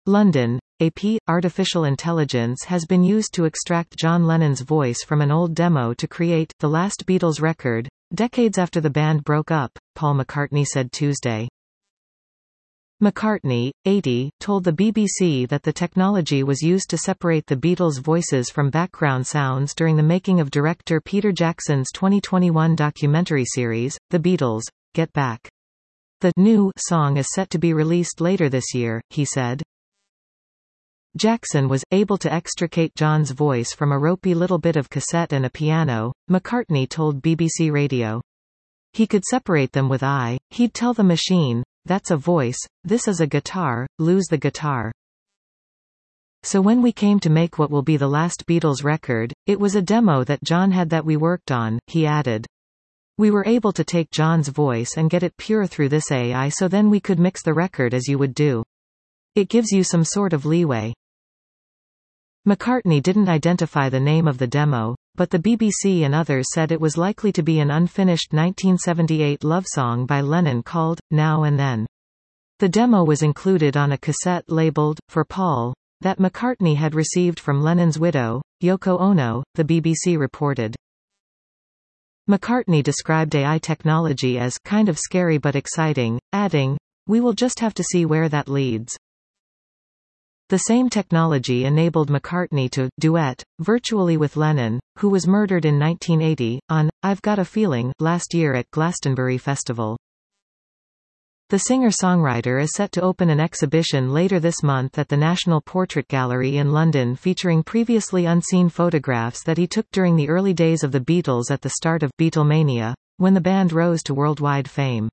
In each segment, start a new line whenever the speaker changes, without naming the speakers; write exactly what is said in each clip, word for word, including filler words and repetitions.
London, A P. Artificial intelligence has been used to extract John Lennon's voice from an old demo to create the last Beatles record, decades after the band broke up, Paul McCartney said Tuesday. McCartney, eighty, told the B B C that the technology was used to separate the Beatles' voices from background sounds during the making of director Peter Jackson's twenty twenty-one documentary series, The Beatles, Get Back. The new song is set to be released later this year, he said. Jackson was able to extricate John's voice from a ropey little bit of cassette and a piano, McCartney told B B C Radio. He could separate them with I, he'd tell the machine, that's a voice, this is a guitar, lose the guitar. So when we came to make what will be the last Beatles record, it was a demo that John had that we worked on, he added. We were able to take John's voice and get it pure through this A I, so then we could mix the record as you would do. It gives you some sort of leeway. McCartney didn't identify the name of the demo, but the B B C and others said it was likely to be an unfinished nineteen seventy-eight love song by Lennon called, Now and Then. The demo was included on a cassette labeled, For Paul, that McCartney had received from Lennon's widow, Yoko Ono, the B B C reported. McCartney described A I technology as kind of scary but exciting, adding, we will just have to see where that leads. The same technology enabled McCartney to duet virtually with Lennon, who was murdered in nineteen eighty, on I've Got a Feeling last year at Glastonbury Festival. The singer-songwriter is set to open an exhibition later this month at the National Portrait Gallery in London featuring previously unseen photographs that he took during the early days of the Beatles at the start of Beatlemania, when the band rose to worldwide fame.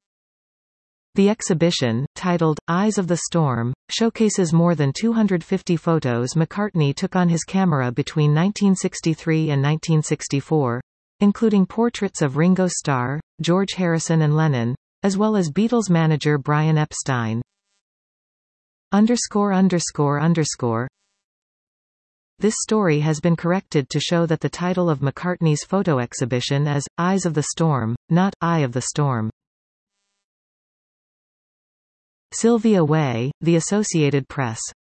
The exhibition, titled, Eyes of the Storm, showcases more than two hundred fifty photos McCartney took on his camera between nineteen sixty-three and nineteen sixty-four, including portraits of Ringo Starr, George Harrison and Lennon, as well as Beatles manager Brian Epstein. Underscore underscore underscore. This story has been corrected to show that the title of McCartney's photo exhibition is, Eyes of the Storm, not Eye of the Storm. Sylvia Way, The Associated Press.